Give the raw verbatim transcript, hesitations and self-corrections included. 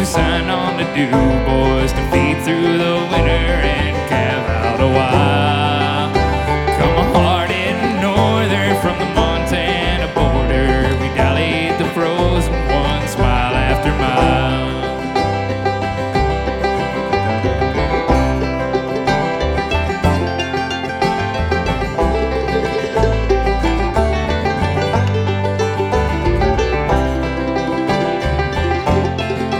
signed on to do, boys, to feed through the winter.